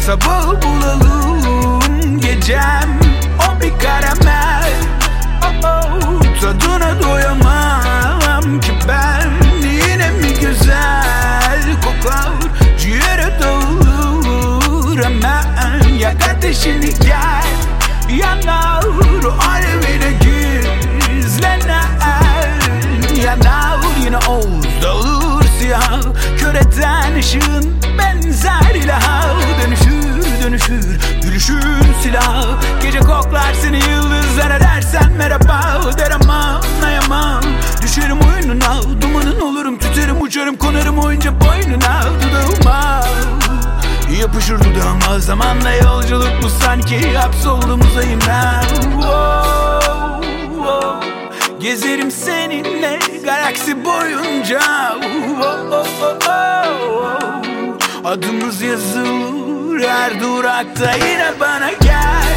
Sabah bulalım gecem, o bir karamel. Tadına doyamam ki ben. Yine mi güzel kokar, ciğere dağılır hemen. Yak ateşini gel, yanar alevine gizlenen. Yanar yine oğuz dağılır siyah, kör eden ışığın benzer ilaha. Dönüşür dönüşür gülüşün silah. Gece koklar seni yıldızlara, dersen merhaba der ama anlayamam. Düşerim oyununa, dumanın olurum, tüterim uçarım, konarım oyunca boynuna. Dudağıma yapışır dudağıma, zamanla yolculuk bu sanki, hapsoldum uzayına. Gezerim seninle galaksi boyunca. Adımız yazılır her durakta, yine bana gel.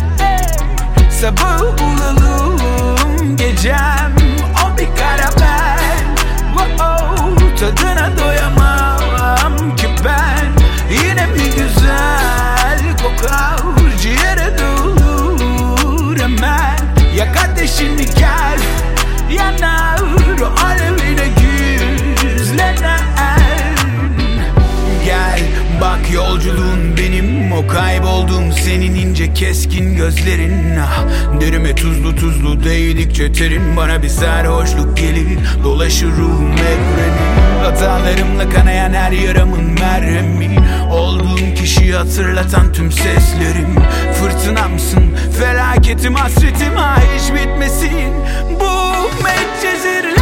Sabah bulalım gecem, o bir karamel. Tadına doyamam ki ben. Yine mi güzel kokar, ciğere dağılır hemen. Yak ateşini gel, yanar alevine gizlenen. Gel bak yolculuğun benim, o kayboldum senin ince keskin gözlerin. Derime tuzlu tuzlu değdikçe terin, bana bir sarhoşluk gelir, dolaşır ruhum evreni. Hatalarımla kanayan her yaramın merhemi, olduğum kişiyi hatırlatan tüm seslerim. Fırtınamsın, felaketim, hasretim, hiç bitmesin bu medcezirler.